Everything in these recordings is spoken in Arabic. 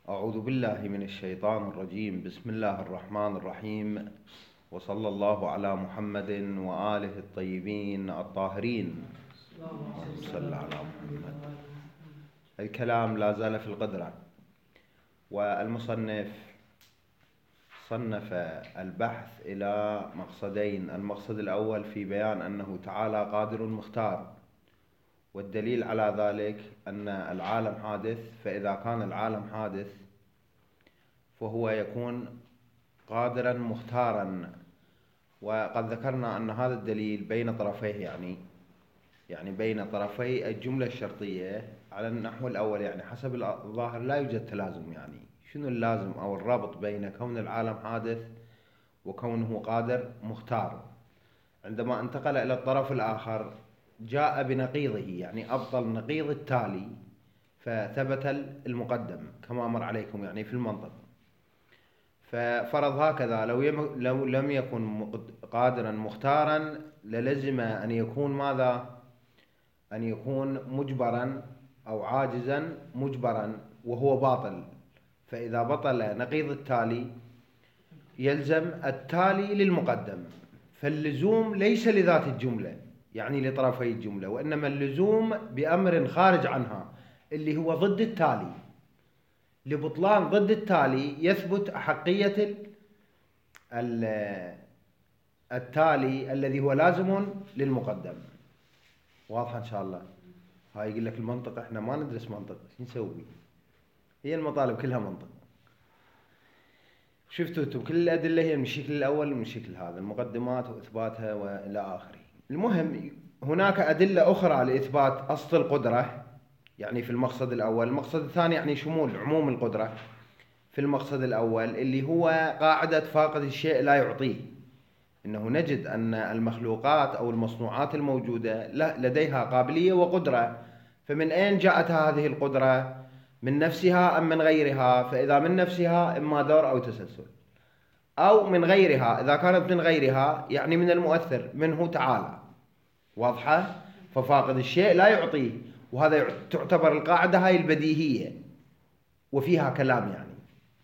أعوذ بالله من الشيطان الرجيم. بسم الله الرحمن الرحيم، وصلى الله على محمد وآله الطيبين الطاهرين. اللهم صل على محمد. الكلام لا زال في القدرة، والمصنف صنف البحث إلى مقصدين. المقصد الأول في بيان أنه تعالى قادر مختار، والدليل على ذلك أن العالم حادث، فإذا كان العالم حادث فهو يكون قادرا مختارا. وقد ذكرنا أن هذا الدليل بين طرفيه، يعني بين طرفي الجملة الشرطية على النحو الأول. يعني حسب الظاهر لا يوجد تلازم. يعني شنو اللازم أو الرابط بين كون العالم حادث وكونه قادر مختار؟ عندما انتقل إلى الطرف الآخر جاء بنقيضه، يعني أبطل نقيض التالي، فثبت المقدم كما مر عليكم يعني في المنطق. ففرض هكذا: لو لم يكن قادرا مختارا للزم أن يكون ماذا؟ أن يكون مجبرا أو عاجزا مجبرا، وهو باطل. فإذا بطل نقيض التالي يلزم التالي للمقدم. فاللزوم ليس لذات الجملة، يعني لطرفي الجملة، وإنما اللزوم بأمر خارج عنها اللي هو ضد التالي. لبطلان ضد التالي يثبت أحقية التالي الذي هو لازم للمقدم. واضح إن شاء الله؟ هاي يقول لك المنطق، إحنا ما ندرس منطق، شو نسوي؟ هي المطالب كلها منطق. شفتوا انتم كل الأدلة هي من الشكل الأول ومن الشكل هذا، المقدمات وإثباتها وإلى آخره. المهم هناك أدلة أخرى لإثبات أصل القدرة، يعني في المقصد الأول. المقصد الثاني يعني شمول عموم القدرة في المقصد الأول، اللي هو قاعدة فاقد الشيء لا يعطيه. إنه نجد أن المخلوقات أو المصنوعات الموجودة لديها قابلية وقدرة، فمن أين جاءت هذه القدرة؟ من نفسها أم من غيرها؟ فإذا من نفسها إما دور أو تسلسل، أو من غيرها. إذا كانت من غيرها يعني من المؤثر منه تعالى. واضحة؟ ففاقد الشيء لا يعطيه، وهذا تعتبر القاعدة هاي البديهية وفيها كلام، يعني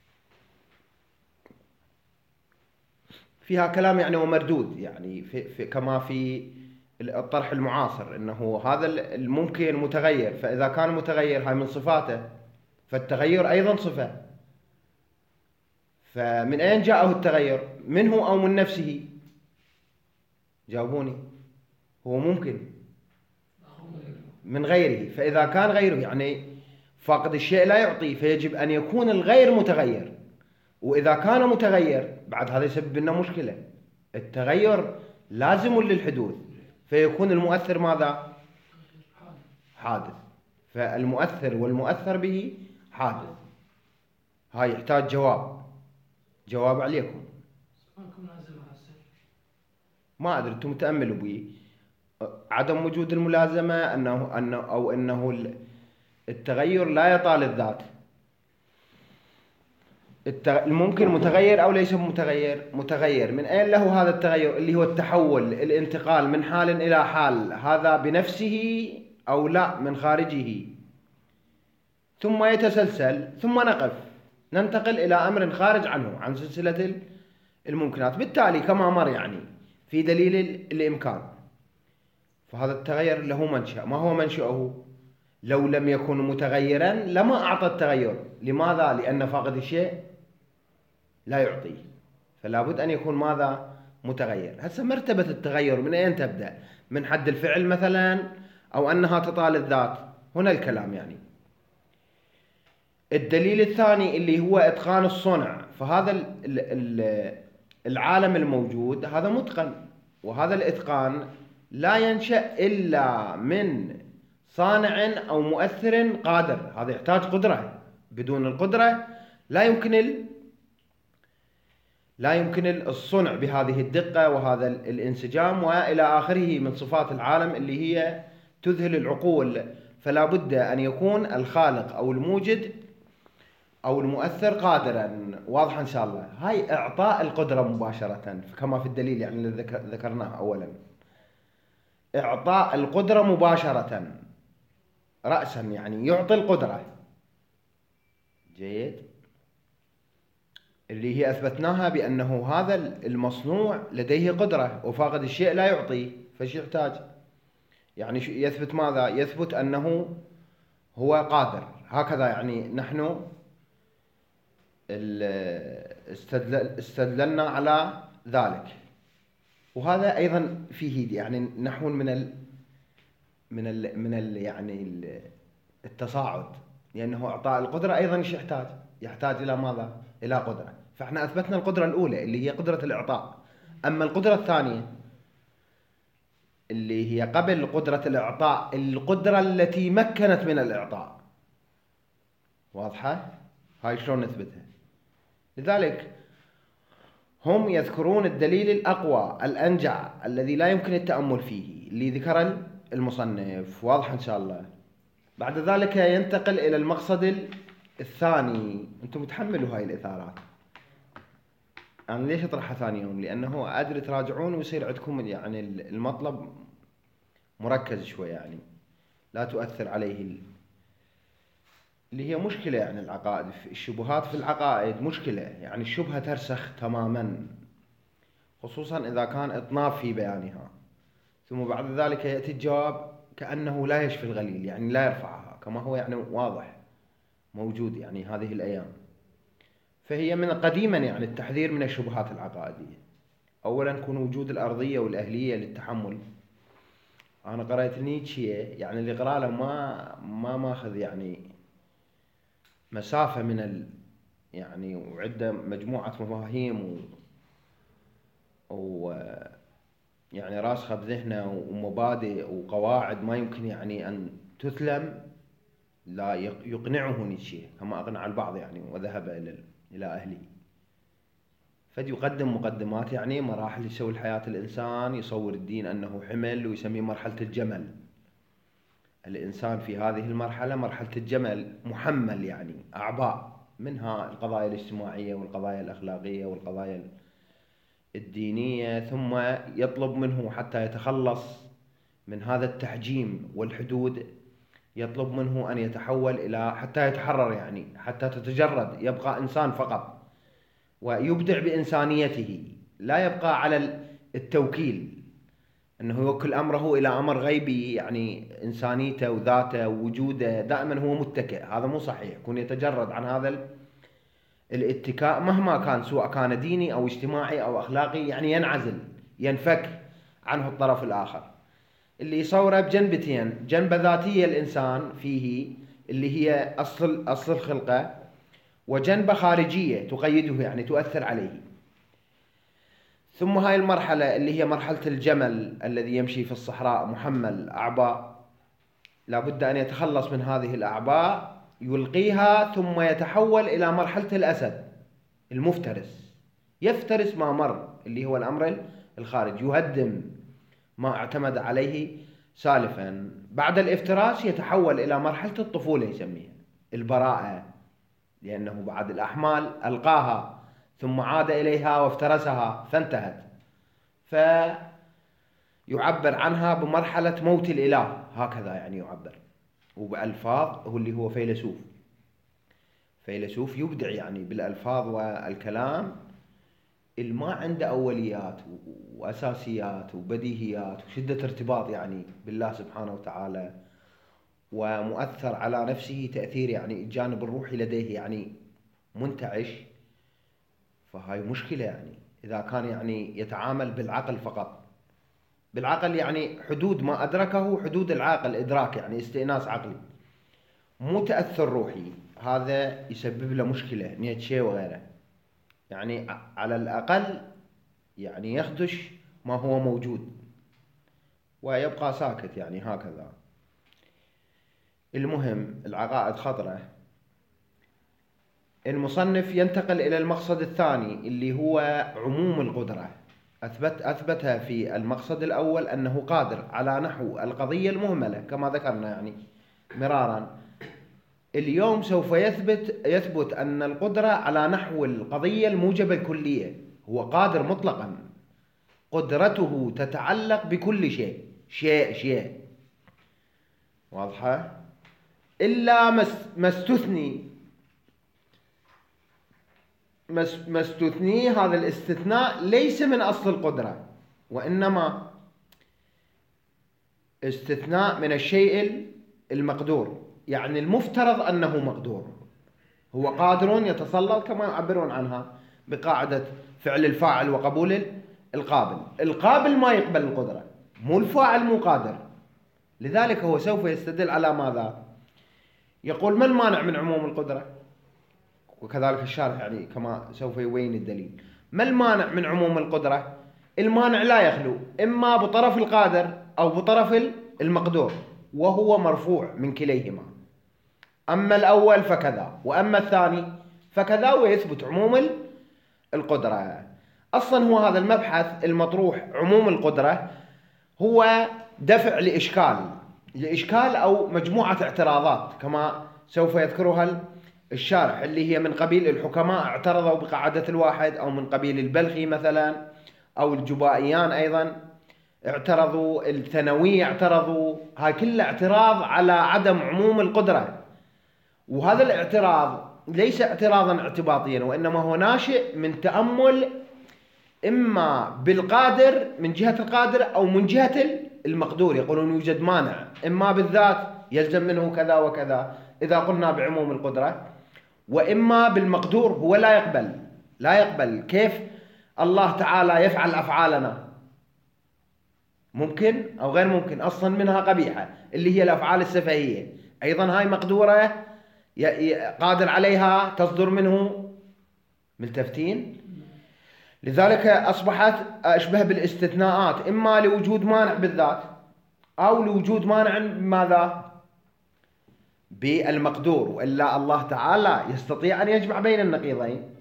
فيها كلام يعني ومردود، يعني كما في الطرح المعاصر، انه هذا الممكن متغير، فاذا كان متغير هاي من صفاته، فالتغير ايضا صفة. فمن اين جاءه التغير؟ منه او من نفسه؟ جاوبوني. هو ممكن من غيره، فاذا كان غيره يعني فاقد الشيء لا يعطي، فيجب ان يكون الغير متغير. واذا كان متغير بعد هذا يسبب لنا مشكلة. التغير لازم للحدوث، فيكون المؤثر ماذا؟ حادث. فالمؤثر والمؤثر به حادث. هاي يحتاج جواب عليكم. ما أدري أنتم تأملوا بي. عدم وجود الملازمة أنه التغير لا يطال الذات. الممكن متغير أو ليس متغير. من أين له هذا التغير اللي هو التحول، الانتقال من حال إلى حال؟ هذا بنفسه أو لا من خارجه؟ ثم يتسلسل، ثم ننتقل إلى أمر خارج عنه، عن سلسلة الممكنات. بالتالي كما مر يعني في دليل الإمكان، فهذا التغير له منشأ. ما هو منشأه؟ لو لم يكن متغيرا لما أعطى التغير. لماذا؟ لأن فاقد الشيء لا يعطيه، فلا بد أن يكون ماذا؟ متغير. هسه مرتبة التغير من أين تبدأ؟ من حد الفعل مثلا، أو أنها تطال الذات؟ هنا الكلام يعني. الدليل الثاني اللي هو إتقان الصنع، فهذا العالم الموجود هذا متقن، وهذا الإتقان لا ينشأ إلا من صانع أو مؤثر قادر. هذا يحتاج قدرة. بدون القدرة لا يمكن الصنع بهذه الدقة وهذا الانسجام وإلى آخره من صفات العالم اللي هي تذهل العقول. فلا بد أن يكون الخالق أو الموجد أو المؤثر قادرا. واضح إن شاء الله؟ هاي إعطاء القدرة مباشرة كما في الدليل يعني اللي ذكرناه أولا. إعطاء القدرة مباشرة رأسا، يعني يعطي القدرة. جيد. اللي هي أثبتناها بأنه هذا المصنوع لديه قدرة، وفاقد الشيء لا يعطي، فش يحتاج؟ يعني يثبت ماذا؟ يثبت أنه هو قادر. هكذا يعني نحن استدللنا على ذلك. وهذا أيضا فيه يعني نحو من يعني التصاعد، لأنه إعطاء القدرة أيضا يحتاج إلى ماذا؟ إلى قدرة. فإحنا أثبتنا القدرة الأولى اللي هي قدرة الإعطاء. أما القدرة الثانية اللي هي قبل قدرة الإعطاء، القدرة التي مكنت من الإعطاء. واضحة؟ هاي شلون نثبتها؟ لذلك هم يذكرون الدليل الأقوى الأنجع الذي لا يمكن التأمل فيه، اللي ذكر المصنف. واضح إن شاء الله. بعد ذلك ينتقل إلى المقصد الثاني. أنتم تحملوا هاي الإثارات، أنا ليش أطرحها ثاني يوم؟ لأنه أدري تراجعون ويصير عندكم يعني المطلب مركز شوي، يعني لا تؤثر عليه اللي هي مشكلة. يعني العقائد، الشبهات في العقائد مشكلة، يعني الشبهة ترسخ تماما، خصوصا إذا كان إطناب في بيانها، ثم بعد ذلك يأتي الجواب كأنه لا يشفي الغليل، يعني لا يرفعها، كما هو يعني واضح موجود يعني هذه الأيام. فهي من قديما يعني التحذير من الشبهات العقائدية. أولا كون وجود الأرضية والأهلية للتحمل. أنا قرأت نيتشه، يعني اللي قرأ له ما ماخذ يعني مسافة من يعني وعده مجموعة مفاهيم يعني راسخة بذهنه ومبادئ وقواعد ما يمكن يعني أن تثلم، لا يقنعه نيتشه كما أقنع البعض يعني، وذهب إلى أهله. يقدم مقدمات يعني مراحل يسوي الحياة الإنسان، يصور الدين أنه حمل، ويسميه مرحلة الجمل. الإنسان في هذه المرحلة، مرحلة الجمل، محمل يعني أعباء، منها القضايا الاجتماعية والقضايا الأخلاقية والقضايا الدينية، ثم يطلب منه حتى يتخلص من هذا التحجيم والحدود، يطلب منه أن يتحول إلى حتى يتحرر، يعني حتى تتجرد، يبقى إنسان فقط ويبدع بإنسانيته، لا يبقى على التوكيل أنه يوكل أمره إلى أمر غيبي، يعني إنسانيته وذاته ووجوده دائما هو متكئ. هذا مو صحيح. يكون يتجرد عن هذا الاتكاء مهما كان، سواء كان ديني أو اجتماعي أو أخلاقي، يعني ينعزل، ينفك عنه الطرف الآخر، اللي يصوره بجنبتين: جنبة ذاتية الإنسان فيه اللي هي أصل الخلقة، وجنبة خارجية تقيده يعني تؤثر عليه. ثم هاي المرحلة اللي هي مرحلة الجمل الذي يمشي في الصحراء محمل أعباء، لابد أن يتخلص من هذه الأعباء، يلقيها، ثم يتحول إلى مرحلة الأسد المفترس، يفترس ما مر، اللي هو الأمر الخارج، يهدم ما اعتمد عليه سالفا. بعد الافتراس يتحول إلى مرحلة الطفولة، يسميها البراءة، لأنه بعد الأحمال ألقاها ثم عاد إليها وافترسها فانتهت، فيعبر عنها بمرحلة موت الإله، هكذا يعني يعبر، وبألفاظ، هو اللي هو فيلسوف يبدع يعني بالألفاظ والكلام، ما عنده أوليات وأساسيات وبديهيات وشدة ارتباط يعني بالله سبحانه وتعالى، ومؤثر على نفسه تأثير يعني الجانب الروحي لديه يعني منتعش. فهاي مشكلة يعني إذا كان يعني يتعامل بالعقل فقط، بالعقل يعني حدود ما أدركه، حدود العقل إدراك، يعني استئناس عقلي، مو تأثر روحي. هذا يسبب له مشكلة، نيتشه وغيره، يعني على الأقل يعني يخدش ما هو موجود ويبقى ساكت، يعني هكذا. المهم العقائد خطرة. المصنف ينتقل إلى المقصد الثاني اللي هو عموم القدرة. أثبتها في المقصد الأول أنه قادر على نحو القضية المهملة كما ذكرنا يعني مرارا. اليوم سوف يثبت أن القدرة على نحو القضية الموجبة الكلية، هو قادر مطلقا، قدرته تتعلق بكل شيء. واضحة؟ إلا ما استثني ما استثنيه هذا الاستثناء ليس من أصل القدرة، وإنما استثناء من الشيء المقدور. يعني المفترض أنه مقدور، هو قادر يتسلط كما يعبرون عنها بقاعدة فعل الفاعل وقبول القابل. القابل ما يقبل القدرة، مو الفاعل مو قادر. لذلك هو سوف يستدل على ماذا؟ يقول ما المانع من عموم القدرة؟ وكذلك الشارح يعني كما سوف يبين الدليل. ما المانع من عموم القدرة؟ المانع لا يخلو إما بطرف القادر أو بطرف المقدور، وهو مرفوع من كليهما. أما الأول فكذا، وأما الثاني فكذا، ويثبت عموم القدرة. أصلا هو هذا المبحث المطروح عموم القدرة هو دفع لإشكال أو مجموعة اعتراضات كما سوف يذكرها الشارح، اللي هي من قبيل الحكماء اعترضوا بقاعدة الواحد، أو من قبيل البلخي مثلا، أو الجبائيان أيضا اعترضوا، الثانوي اعترضوا. هاي كلها اعتراض على عدم عموم القدرة. وهذا الاعتراض ليس اعتراضا اعتباطيا، وإنما هو ناشئ من تأمل إما بالقادر من جهة القادر أو من جهة المقدور. يقولون يوجد مانع إما بالذات يلزم منه كذا وكذا إذا قلنا بعموم القدرة، وإما بالمقدور هو لا يقبل. كيف الله تعالى يفعل أفعالنا؟ ممكن أو غير ممكن، أصلا منها قبيحة اللي هي الأفعال السفهية، أيضا هاي مقدورة قادر عليها، تصدر منه. ملتفتين؟ لذلك أصبحت أشبه بالاستثناءات، إما لوجود مانع بالذات أو لوجود مانع ماذا؟ بالمقدور. وإلا الله تعالى يستطيع أن يجمع بين النقيضين.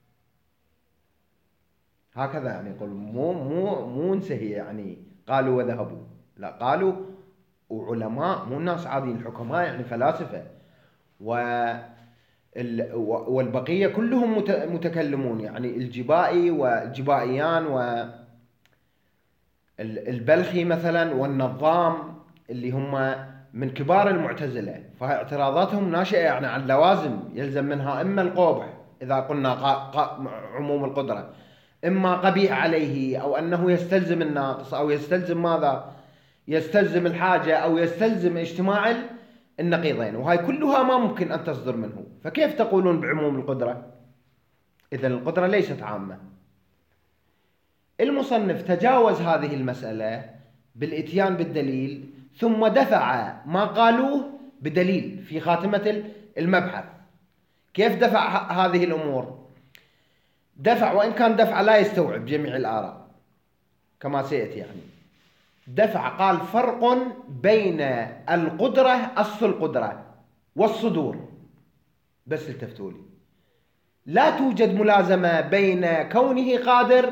هكذا يعني يقول مو نسهي يعني قالوا وذهبوا، لا، قالوا وعلماء، مو الناس عاديين، الحكماء يعني فلاسفة، والبقية كلهم متكلمون، يعني الجبائي والجبائيان والبلخي مثلا والنظام اللي هم من كبار المعتزلة. فاعتراضاتهم ناشئة يعني عن لوازم يلزم منها إما القبح إذا قلنا عموم القدرة، إما قبيح عليه، أو أنه يستلزم الناقص، أو يستلزم ماذا؟ يستلزم الحاجة، أو يستلزم اجتماع النقيضين. وهي كلها ما ممكن أن تصدر منه. فكيف تقولون بعموم القدرة؟ إذن القدرة ليست عامة. المصنف تجاوز هذه المسألة بالإتيان بالدليل، ثم دفع ما قالوه بدليل في خاتمة المبحث. كيف دفع هذه الأمور؟ دفع، وإن كان دفع لا يستوعب جميع الآراء كما سيأتي، يعني دفع قال فرق بين القدرة أصل القدرة والصدور. بس التفتوا لي، لا توجد ملازمة بين كونه قادر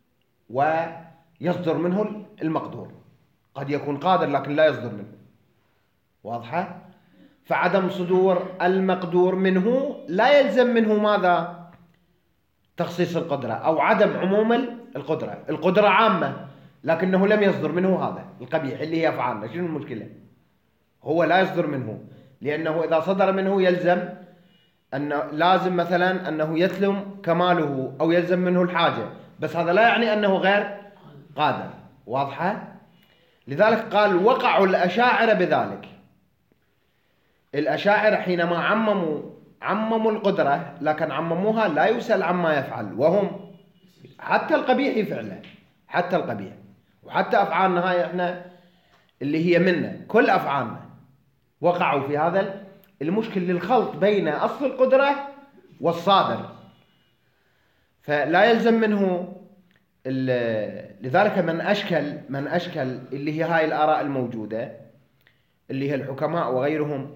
ويصدر منه المقدور. قد يكون قادر لكن لا يصدر منه. واضحة؟ فعدم صدور المقدور منه لا يلزم منه ماذا؟ تخصيص القدرة أو عدم عموم القدرة. القدرة عامة لكنه لم يصدر منه هذا القبيح اللي هي أفعالنا. شنو المشكلة؟ هو لا يصدر منه، لأنه إذا صدر منه يلزم أنه لازم مثلا أنه يتلم كماله أو يلزم منه الحاجة، بس هذا لا يعني أنه غير قادر. واضحة؟ لذلك قال وقعوا الأشاعرة بذلك. الأشاعرة حينما عمموا القدرة، لكن عمموها لا يسأل عما يفعل، وهم حتى القبيح يفعله، حتى القبيح، وحتى أفعالنا هاي احنا اللي هي منا، كل أفعالنا وقعوا في هذا المشكل للخلط بين أصل القدرة والصادر. فلا يلزم منه لذلك من أشكل اللي هي هاي الآراء الموجودة اللي هي الحكماء وغيرهم،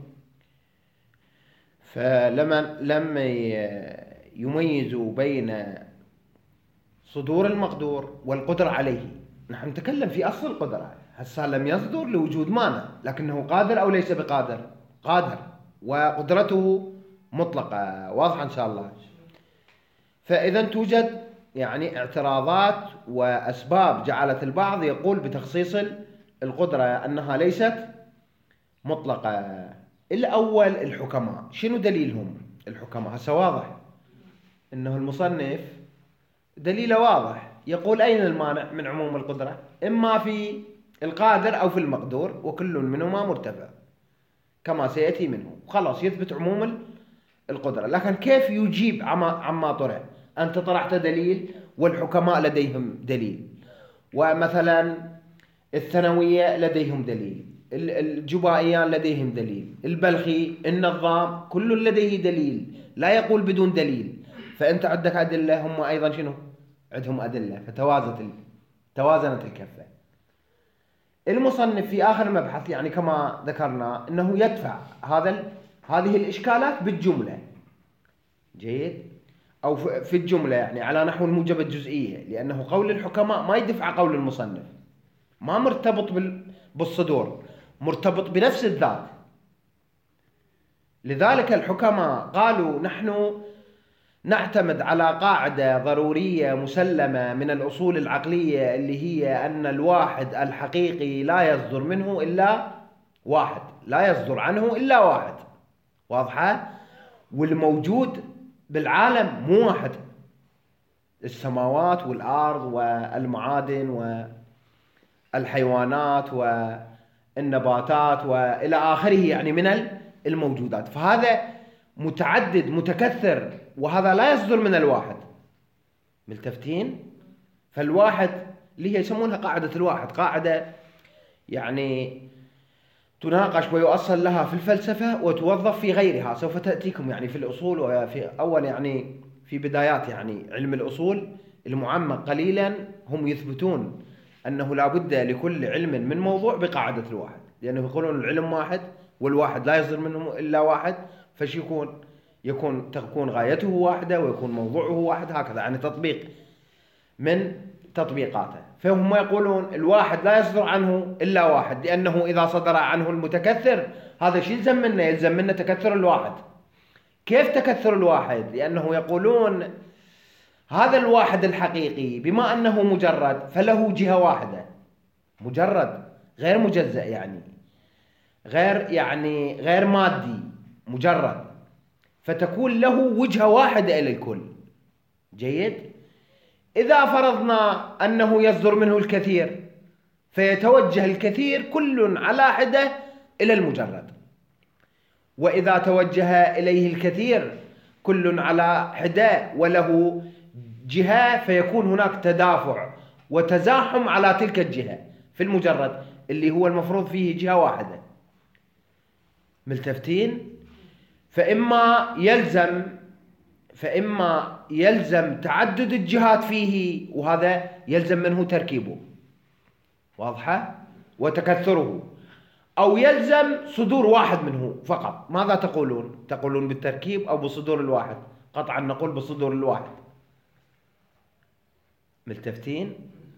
فلما يميزوا بين صدور المقدور والقدرة عليه. نحن نتكلم في أصل القدرة، هسه لم يصدر لوجود مانع، لكنه قادر أو ليس بقادر؟ قادر، وقدرته مطلقة. واضحة إن شاء الله. فإذا توجد يعني اعتراضات وأسباب جعلت البعض يقول بتخصيص القدرة أنها ليست مطلقة. الأول الحكماء، شنو دليلهم الحكماء؟ هسه واضح أنه المصنف دليله واضح، يقول أين المانع من عموم القدرة؟ إما في القادر أو في المقدور، وكل منهما مرتفع كما سيأتي منه. خلاص يثبت عموم القدرة. لكن كيف يجيب عما طرح؟ أنت طرحت دليل والحكماء لديهم دليل، ومثلا الثانوية لديهم دليل، الجبائيان لديهم دليل، البلخي، النظام، كل لديه دليل، لا يقول بدون دليل. فأنت عندك أدلة، هم أيضا شنو؟ عندهم أدلة، توازنت الكفة. المصنف في آخر المبحث يعني كما ذكرنا أنه يدفع هذه الإشكالات بالجملة. جيد؟ أو في الجملة يعني على نحو الموجبة الجزئية، لأنه قول الحكماء ما يدفع قول المصنف، ما مرتبط بالصدور، مرتبط بنفس الذات. لذلك الحكماء قالوا نحن نعتمد على قاعدة ضرورية مسلمة من الأصول العقلية، اللي هي أن الواحد الحقيقي لا يصدر منه إلا واحد، لا يصدر عنه إلا واحد. واضحة؟ والموجود بالعالم مو واحد، السماوات والأرض والمعادن والحيوانات والنباتات وإلى آخره، يعني من الموجودات. فهذا متعدد متكثر، وهذا لا يصدر من الواحد. ملتفتين؟ فالواحد اللي هي يسمونها قاعدة الواحد، قاعدة يعني تناقش ويؤصل لها في الفلسفة وتوظف في غيرها. سوف تأتيكم يعني في الأصول، وفي أول يعني في بدايات يعني علم الأصول المعمق قليلا هم يثبتون أنه لا بد لكل علم من موضوع بقاعدة الواحد، لأنه يقولون العلم واحد والواحد لا يصدر منه إلا واحد، فش تكون غايته واحدة ويكون موضوعه واحد، هكذا يعني تطبيق من تطبيقاته. فهم يقولون الواحد لا يصدر عنه إلا واحد، لأنه إذا صدر عنه المتكثر هذا شيء يلزم منه تكثر الواحد. كيف تكثر الواحد؟ لأنه يقولون هذا الواحد الحقيقي بما أنه مجرد فله جهة واحدة، مجرد غير مجزأ، يعني غير مادي، مجرد، فتكون له وجهة واحدة إلى الكل. جيد؟ إذا فرضنا أنه يصدر منه الكثير فيتوجه الكثير كل على حدة إلى المجرد، وإذا توجه إليه الكثير كل على حدة وله جهة فيكون هناك تدافع وتزاحم على تلك الجهة في المجرد اللي هو المفروض فيه جهة واحدة. ملتفتين؟ فإما يلزم تعدد الجهات فيه، وهذا يلزم منه تركيبه، واضحة، وتكثره، أو يلزم صدور واحد منه فقط. ماذا تقولون بالتركيب أو بصدور الواحد؟ قطعا نقول بصدور الواحد. ملتفتين؟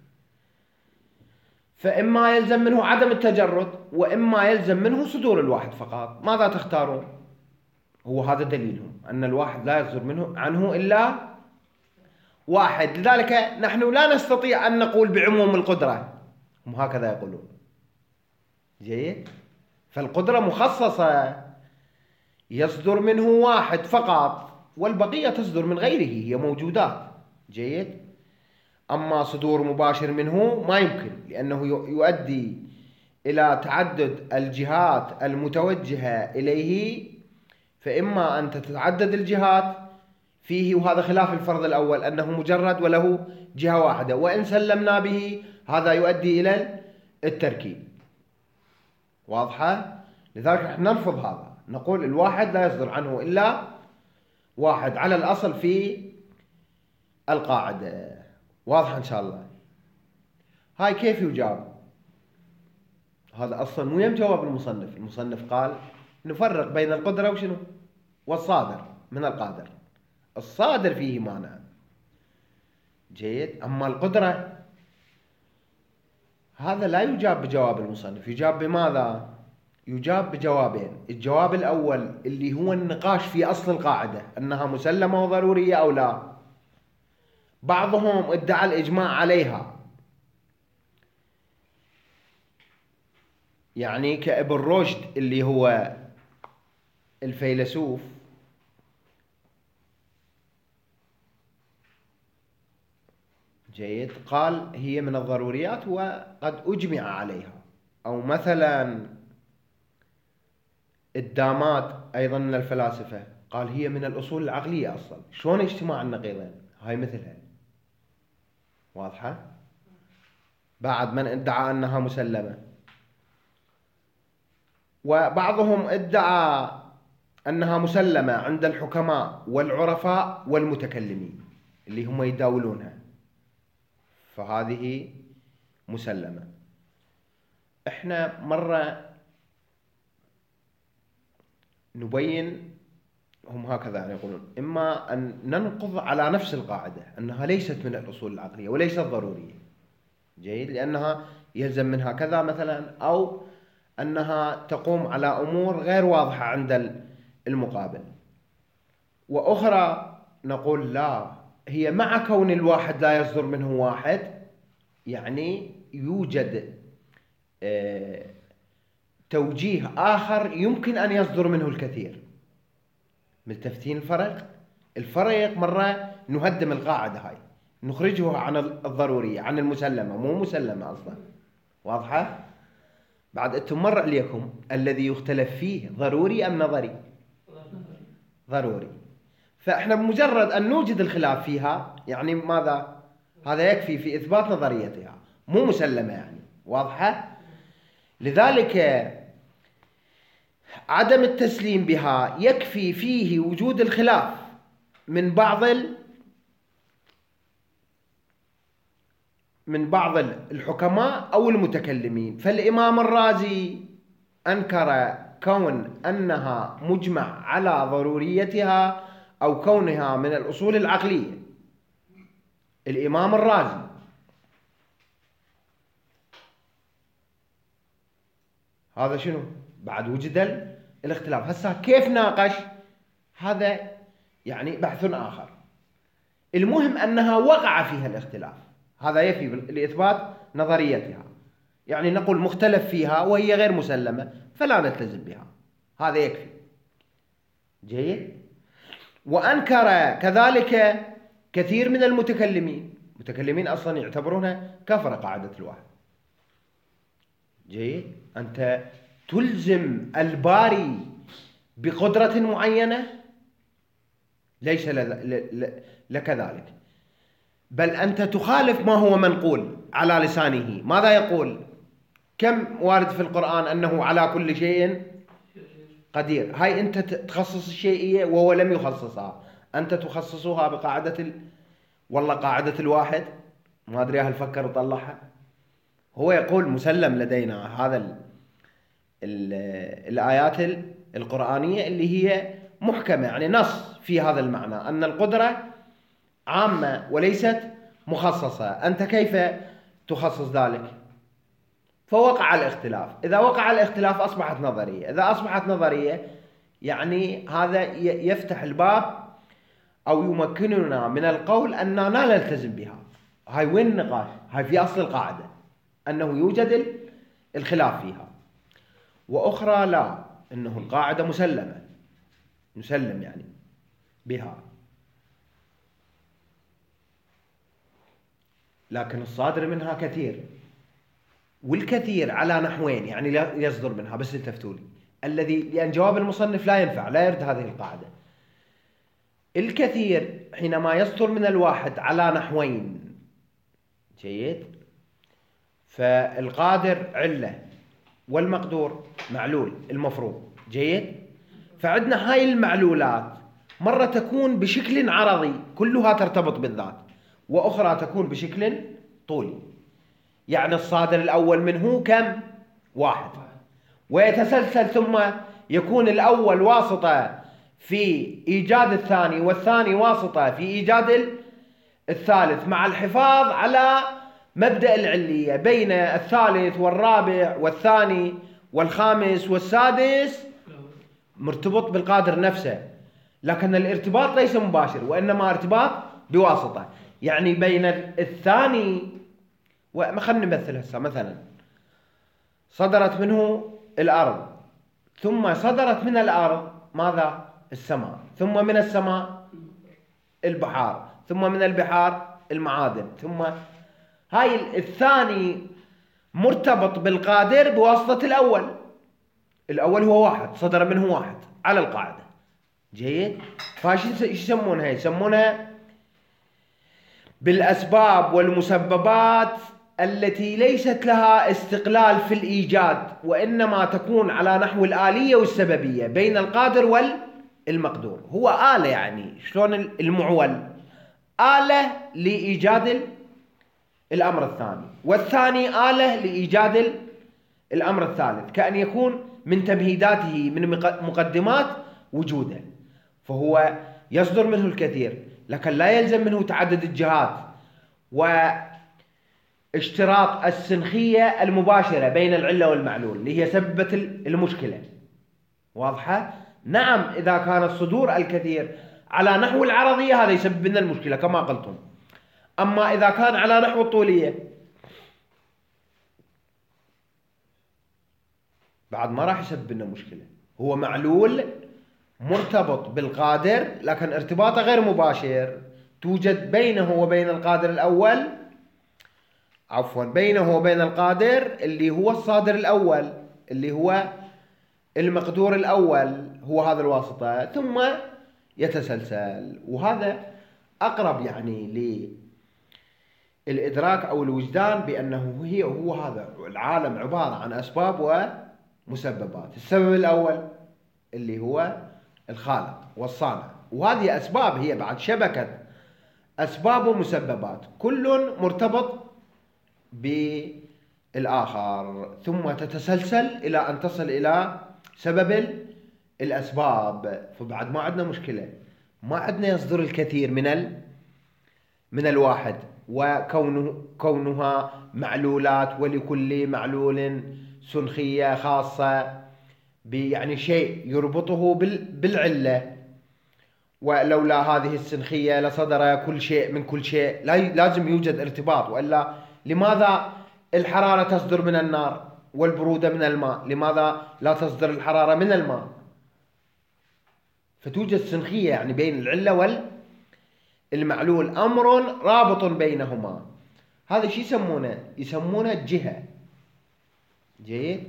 فإما يلزم منه عدم التجرد، وإما يلزم منه صدور الواحد فقط. ماذا تختارون؟ هو هذا دليلهم أن الواحد لا يصدر عنه إلا واحد. لذلك نحن لا نستطيع أن نقول بعموم القدرة، هم هكذا يقولون. جيد؟ فالقدرة مخصصة، يصدر منه واحد فقط والبقية تصدر من غيره، هي موجودات. جيد؟ أما صدور مباشر منه ما يمكن، لأنه يؤدي إلى تعدد الجهات المتوجهة إليه، فإما أن تتعدد الجهات فيه، وهذا خلاف الفرض الأول أنه مجرد وله جهة واحدة، وإن سلمنا به هذا يؤدي إلى التركيب. واضحة؟ لذلك نحن نرفض هذا، نقول الواحد لا يصدر عنه إلا واحد على الأصل في القاعدة. واضح إن شاء الله؟ هاي كيف يجاب؟ هذا أصلا مو يم جواب المصنف. المصنف قال نفرق بين القدرة وشنو؟ والصادر من القادر. الصادر فيه مانع. جيد؟ أما القدرة هذا لا يجاب بجواب المصنف. يجاب بماذا؟ يجاب بجوابين. الجواب الأول اللي هو النقاش في أصل القاعدة أنها مسلمة وضرورية أو لا. بعضهم ادعى الإجماع عليها، يعني كابن رشد اللي هو الفيلسوف جيد. قال هي من الضروريات وقد أجمع عليها. أو مثلا الدامات أيضا من الفلاسفة، قال هي من الأصول العقلية أصلا. شلون اجتماع النقيضين؟ هاي مثلها واضحة. بعد من ادعى أنها مسلمة، وبعضهم ادعى أنها مسلمة عند الحكماء والعرفاء والمتكلمين اللي هم يداولونها، فهذه مسلمة. احنا مرة نبين، هم هكذا يعني يقولون، إما أن ننقض على نفس القاعدة أنها ليست من الأصول العقلية وليست ضرورية، جيد، لأنها يلزم منها كذا مثلا، أو أنها تقوم على أمور غير واضحة عند المقابل. وأخرى نقول لا، هي مع كون الواحد لا يصدر منه واحد، يعني يوجد توجيه آخر يمكن أن يصدر منه الكثير. ملتفتين الفرق؟ الفرق مرة نهدم القاعدة هاي، نخرجها عن الضرورية، عن المسلمة، مو مسلمة أصلا. واضحة؟ بعد أنتم مر عليكم الذي يختلف فيه ضروري أم نظري؟ ضروري. فإحنا بمجرد أن نوجد الخلاف فيها يعني ماذا؟ هذا يكفي في إثبات نظريتها، مو مسلمة يعني. واضحة؟ لذلك عدم التسليم بها يكفي فيه وجود الخلاف من بعض الحكماء أو المتكلمين. فالإمام الرازي أنكر كون أنها مجمع على ضروريتها أو كونها من الأصول العقلية. الإمام الرازي. هذا شنو؟ بعد وجد الاختلاف. هسه كيف ناقش؟ هذا يعني بحث آخر. المهم أنها وقع فيها الاختلاف، هذا يفي لإثبات نظريتها. يعني نقول مختلف فيها وهي غير مسلمة فلا نلتزم بها، هذا يكفي. جيد. وأنكر كذلك كثير من المتكلمين أصلا يعتبرونها كفر قاعدة الواحد. جيد. أنت تلزم الباري بقدرة معينة، ليس لك ذلك، بل أنت تخالف ما هو منقول على لسانه. ماذا يقول؟ كم وارد في القرآن أنه على كل شيء قدير. هاي أنت تخصص الشيئية وهو لم يخصصها، أنت تخصصها بقاعدة والله قاعدة الواحد. ما أدري هل فكر وطلعها. هو يقول مسلم لدينا هذا الآيات القرآنية اللي هي محكمة، يعني نص في هذا المعنى أن القدرة عامة وليست مخصصة. أنت كيف تخصص ذلك؟ فوقع الاختلاف. إذا وقع الاختلاف أصبحت نظرية. إذا أصبحت نظرية يعني هذا يفتح الباب أو يمكننا من القول أننا لا نلتزم بها. هاي وين النقاش؟ هاي في أصل القاعدة أنه يوجد الخلاف فيها. وأخرى لا، أنه القاعدة مسلم يعني بها، لكن الصادر منها كثير. والكثير على نحوين يعني لا يصدر منها، بس التفتولي الذي لأن جواب المصنف لا ينفع، لا يرد هذه القاعدة. الكثير حينما يصدر من الواحد على نحوين. جيد. فالقادر علة والمقدور معلول المفروض. جيد. فعندنا هاي المعلولات مرة تكون بشكل عرضي كلها ترتبط بالذات، وأخرى تكون بشكل طولي. يعني الصادر الأول منه كم؟ واحد. ويتسلسل ثم يكون الأول واسطة في إيجاد الثاني، والثاني واسطة في إيجاد الثالث، مع الحفاظ على مبدأ العلية بين الثالث والرابع والثاني والخامس والسادس مرتبط بالقادر نفسه. لكن الارتباط ليس مباشر، وإنما ارتباط بواسطة، يعني بين الثاني خلينا نمثل هسه. مثلا صدرت منه الأرض، ثم صدرت من الأرض ماذا؟ السماء، ثم من السماء البحار، ثم من البحار المعادن. ثم هاي الثاني مرتبط بالقادر بواسطة الأول هو واحد، صدر منه واحد على القاعدة. جيد. فايش يسمونها؟ يسمونها بالأسباب والمسببات التي ليست لها استقلال في الإيجاد، وإنما تكون على نحو الآلية والسببية بين القادر والمقدور. هو آلة، يعني شلون المعول آلة لإيجاد الأمر الثاني، والثاني آلة لإيجاد الأمر الثالث، كأن يكون من تمهيداته من مقدمات وجوده. فهو يصدر منه الكثير، لكن لا يلزم منه تعدد الجهات واشتراط السنخية المباشرة بين العلة والمعلول اللي هي سببت المشكلة. واضحة؟ نعم، إذا كان الصدور الكثير على نحو العرضية هذا يسبب لنا المشكلة كما قلتم. أما إذا كان على نحو الطولية بعد ما راح يسبب لنا مشكلة. هو معلول مرتبط بالقادر، لكن ارتباطه غير مباشر، توجد بينه وبين القادر الأول، بينه وبين القادر اللي هو الصادر الأول اللي هو المقدور الأول، هو هذا الواسطة، ثم يتسلسل. وهذا أقرب يعني للإدراك أو الوجدان بأنه هو هذا العالم عبارة عن أسباب ومسببات. السبب الأول اللي هو الخالق والصانع، وهذه أسباب هي بعد شبكة أسباب ومسببات كل مرتبط بالآخر، ثم تتسلسل إلى أن تصل إلى سبب الأسباب. فبعد ما عندنا مشكلة، ما عندنا يصدر الكثير من الواحد، وكونها معلولات، ولكل معلول سنخية خاصة يعني شيء يربطه بالعلة، ولولا هذه السنخية لصدر كل شيء من كل شيء. لازم يوجد ارتباط، وإلا لماذا الحرارة تصدر من النار والبرودة من الماء؟ لماذا لا تصدر الحرارة من الماء؟ فتوجد سنخية يعني بين العلة والمعلول، أمر رابط بينهما. هذا شو يسمونه؟ يسمونه الجهة. جيد.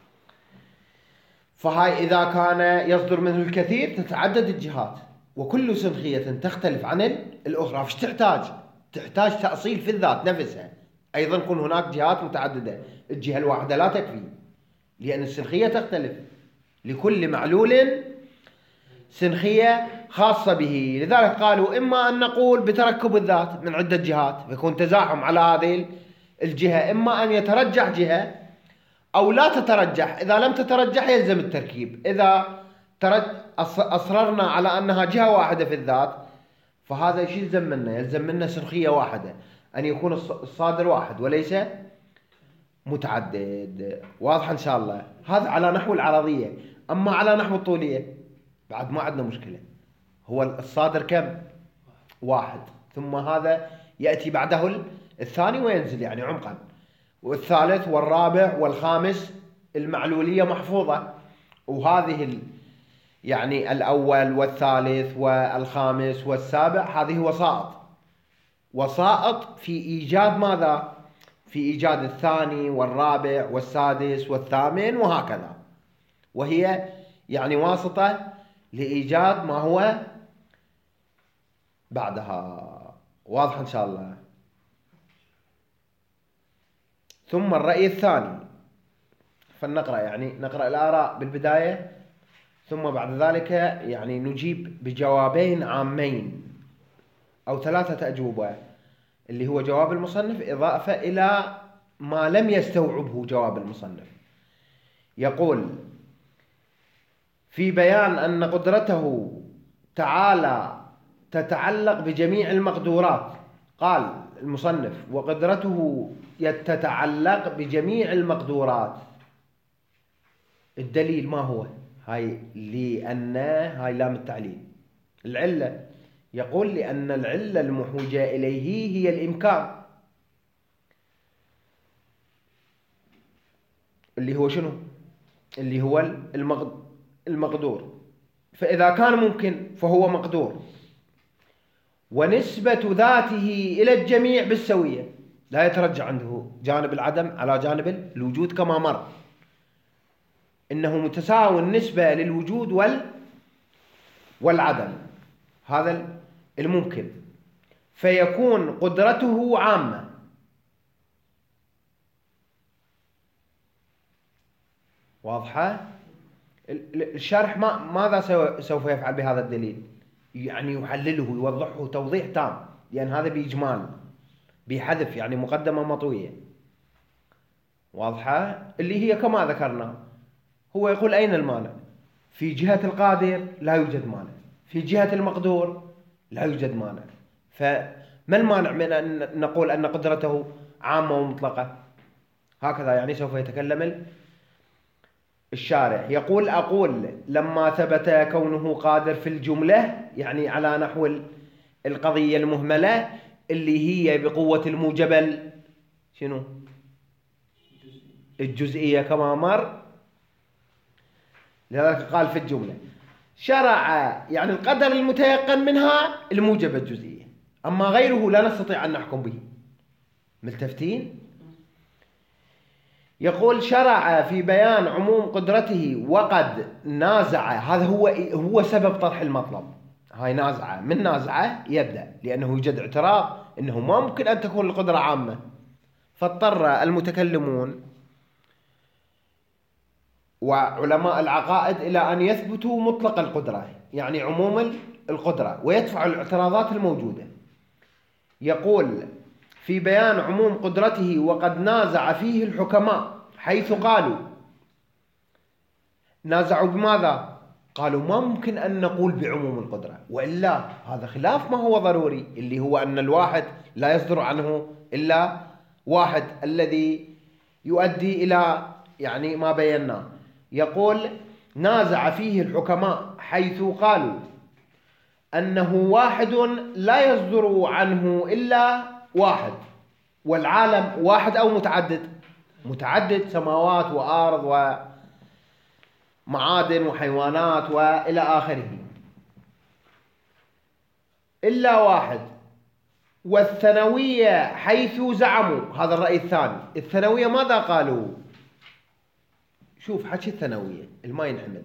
فهاي إذا كان يصدر منه الكثير تتعدد الجهات، وكل سنخية تختلف عن الأخرى. فش تحتاج تأصيل في الذات نفسها. أيضا يكون هناك جهات متعددة، الجهة الواحدة لا تكفي، لأن السنخية تختلف، لكل معلول سنخية خاصة به. لذلك قالوا إما أن نقول بتركب الذات من عدة جهات فيكون تزاحم على هذه الجهة، إما أن يترجح جهة أو لا تترجح. إذا لم تترجح يلزم التركيب. إذا أصررنا على أنها جهة واحدة في الذات فهذا ايش يلزم منا؟ يلزم منا سنخية واحدة، أن يكون الصادر واحد وليس متعدد. واضح إن شاء الله؟ هذا على نحو العرضية. أما على نحو الطولية بعد ما عندنا مشكلة. هو الصادر كم؟ واحد، ثم هذا يأتي بعده الثاني وينزل يعني عمقا، والثالث والرابع والخامس المعلولية محفوظة. وهذه يعني الأول والثالث والخامس والسابع هذه وسائط في إيجاد ماذا؟ في إيجاد الثاني والرابع والسادس والثامن وهكذا، وهي يعني واسطة لإيجاد ما هو بعدها. واضح إن شاء الله؟ ثم الرأي الثاني، فلنقرأ يعني نقرأ الآراء بالبداية، ثم بعد ذلك يعني نجيب بجوابين عامين أو 3 أجوبة، اللي هو جواب المصنف إضافة إلى ما لم يستوعبه جواب المصنف. يقول: في بيان أن قدرته تعالى تتعلق بجميع المقدورات. قال المصنف: وقدرته تتعلق بجميع المقدورات. الدليل ما هو؟ هاي لأن هاي لام التعليل. العلة يقول: لأن العلة المحوجة إليه هي الإمكان، اللي هو شنو؟ اللي هو المقدور. فإذا كان ممكن فهو مقدور، ونسبة ذاته إلى الجميع بالسوية، لا يترجع عنده جانب العدم على جانب الوجود كما مر، إنه متساوي النسبة للوجود والعدم، هذا الممكن، فيكون قدرته عامة. واضحة؟ الشرح ماذا سوف يفعل بهذا الدليل؟ يعني يحلله ويوضحه توضيح تام، لأن هذا بإجمال بحذف يعني مقدمة مطوية. واضحة؟ اللي هي كما ذكرنا، هو يقول أين المانع؟ في جهة القادر لا يوجد مانع، في جهة المقدور لا يوجد مانع، فما المانع من أن نقول أن قدرته عامة ومطلقة؟ هكذا يعني سوف يتكلم الشارع. يقول أقول لما ثبت كونه قادر في الجملة، يعني على نحو القضية المهملة اللي هي بقوة الموجب شنو؟ الجزئية كما مر، لذلك قال في الجملة شرع يعني القدر المتيقن منها الموجب الجزئية، أما غيره لا نستطيع أن نحكم به. ملتفتين؟ يقول شرع في بيان عموم قدرته وقد نازع، هذا هو سبب طرح المطلب، هاي نازعة، من نازعة يبدأ، لأنه يوجد اعتراض أنه ما ممكن أن تكون القدرة عامة، فاضطر المتكلمون وعلماء العقائد إلى أن يثبتوا مطلق القدرة، يعني عموم القدرة، ويدفعوا الاعتراضات الموجودة. يقول في بيان عموم قدرته وقد نازع فيه الحكماء، حيث قالوا، نازعوا بماذا؟ قالوا ما ممكن أن نقول بعموم القدرة، وإلا هذا خلاف ما هو ضروري، اللي هو أن الواحد لا يصدر عنه إلا واحد، الذي يؤدي إلى يعني ما بيناه. يقول نازع فيه الحكماء حيث قالوا أنه واحد لا يصدر عنه إلا واحد، والعالم واحد أو متعدد؟ متعدد، سماوات وأرض ومعادن وحيوانات وإلى آخره، إلا واحد. والثانوية حيث زعموا، هذا الرأي الثاني، الثانوية ماذا قالوا؟ شوف حكي الثانوية الما ينحمل.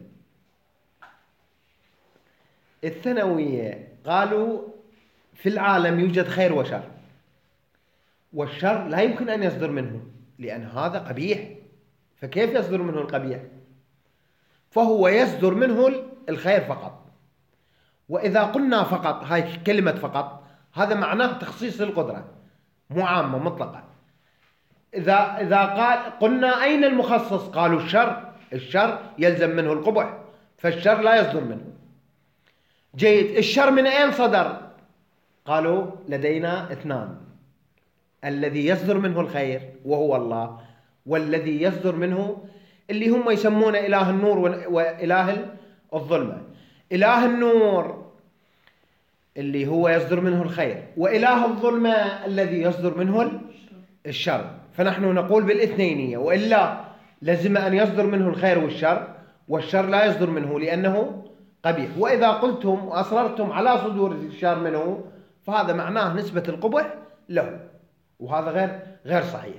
الثانوية قالوا في العالم يوجد خير وشر، والشر لا يمكن أن يصدر منه لأن هذا قبيح، فكيف يصدر منه القبيح؟ فهو يصدر منه الخير فقط. وإذا قلنا فقط، هاي كلمة فقط هذا معناه تخصيص للقدرة، مو عامة مطلقة. إذا قلنا أين المخصص؟ قالوا الشر يلزم منه القبح، فالشر لا يصدر منه. جيد، الشر من أين صدر؟ قالوا لدينا اثنان، الذي يصدر منه الخير وهو الله، والذي يصدر منه اللي هم يسمونه إله النور وإله الظلمة. إله النور اللي هو يصدر منه الخير، وإله الظلمة الذي يصدر منه الشر. فنحن نقول بالاثنينية، وإلا لازم أن يصدر منه الخير والشر لا يصدر منه لأنه قبيح. وإذا قلتم وأصررتم على صدور الشر منه فهذا معناه نسبة القبح له، وهذا غير صحيح.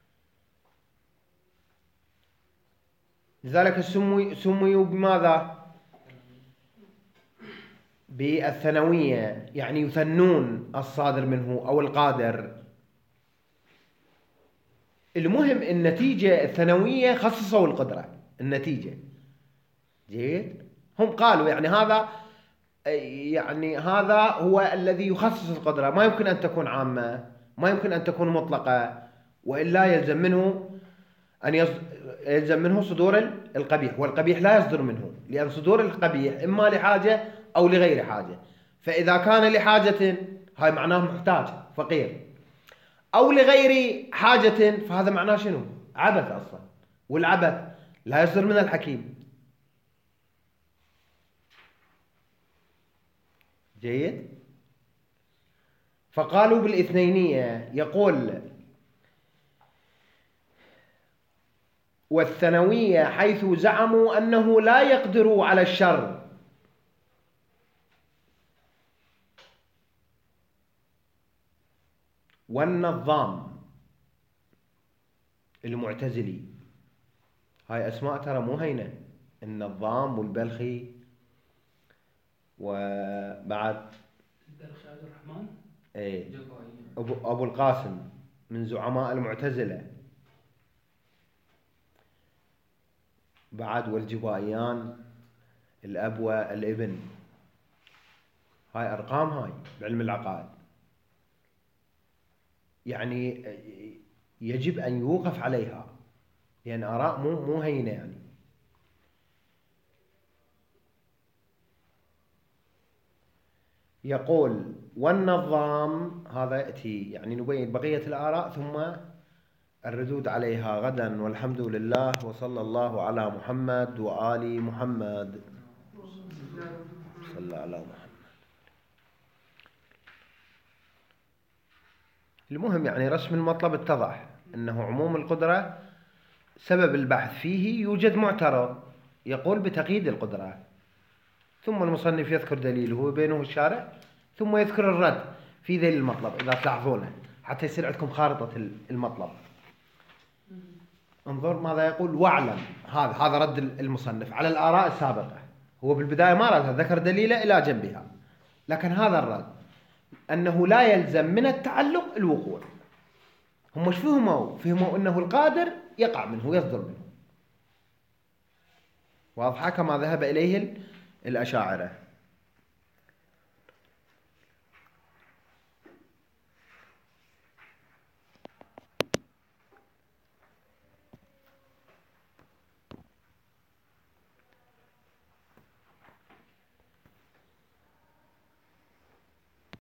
لذلك سميوا بماذا؟ بالثانوية، يعني يثنون الصادر منه أو القادر. المهم النتيجة الثانوية خصصوا القدرة، النتيجة جيد، هم قالوا يعني هذا هو الذي يخصص القدرة، ما يمكن أن تكون عامة، ما يمكن أن تكون مطلقة، وإلا يلزم منه صدور القبيح، والقبيح لا يصدر منه، لأن صدور القبيح إما لحاجة أو لغير حاجة. فإذا كان لحاجة هاي معناه محتاج فقير، أو لغير حاجة فهذا معناه شنو؟ عبث أصلا، والعبث لا يصدر من الحكيم. جيد. فقالوا بالاثنينية. يقول والثانوية حيث زعموا أنه لا يقدر على الشر، والنظام المعتزلي. هاي أسماء ترى مو هينة، النظام والبلخي. وبعد البلخي عبد الرحمن ايه جبائي. أبو القاسم من زعماء المعتزلة. بعد والجبائيان الأب والابن. هاي أرقام هاي بعلم العقائد، يعني يجب أن يوقف عليها، لأن آراء مو هينة يعني. يقول والنظام، هذا يأتي يعني نبين بقية الآراء ثم الردود عليها غدا، والحمد لله، وصلى الله على محمد وآل محمد. صلى على محمد. المهم يعني رسم المطلب اتضح أنه عموم القدرة سبب البحث فيه يوجد معترض يقول بتقييد القدرة، ثم المصنف يذكر دليله بينه الشارع، ثم يذكر الرد في ذيل المطلب إذا تلاحظونه، حتى يصير عندكم خارطة المطلب. انظر ماذا يقول: واعلم. هذا رد المصنف على الآراء السابقة. هو بالبداية ما ردها، ذكر دليله إلى جنبها، لكن هذا الرد أنه لا يلزم من التعلق الوقوع. هم مش فهموا أنه القادر يقع منه ويصدر منه، واضحة كما ذهب إليه الأشاعرة.